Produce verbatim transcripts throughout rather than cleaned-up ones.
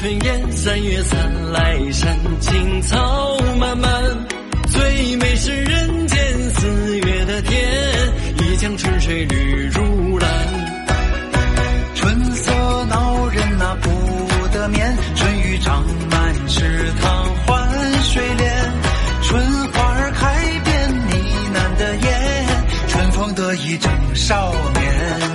春烟，三月灿来山，青草漫漫。最美是人间四月的天，一江春水绿如蓝。 春色恼人那不得眠，春雨长满池塘换水莲。春花儿开遍呢喃的眼，春风得意正少年。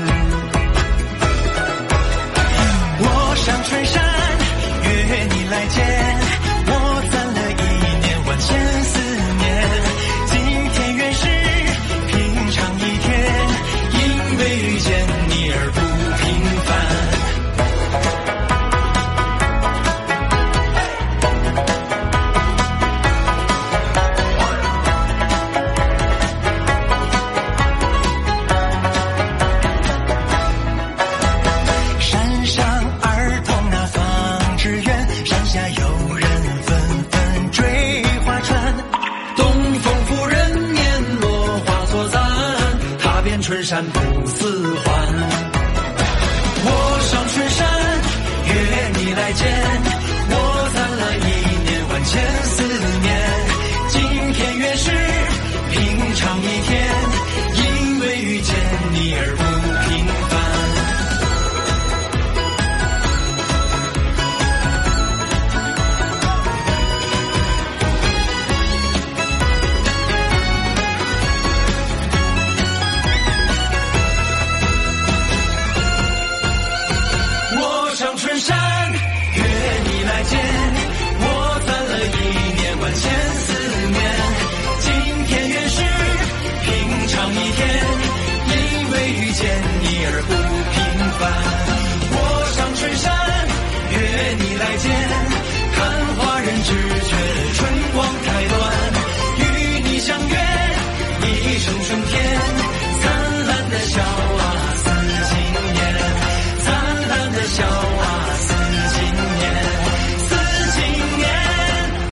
我上春山约你来见，我攒了一年万千思念。今天原是平常一天，因为遇见你而不平凡。山上儿童那放纸鸢，山下有人纷纷追花船。东风拂人面，落花错赞，踏遍春山不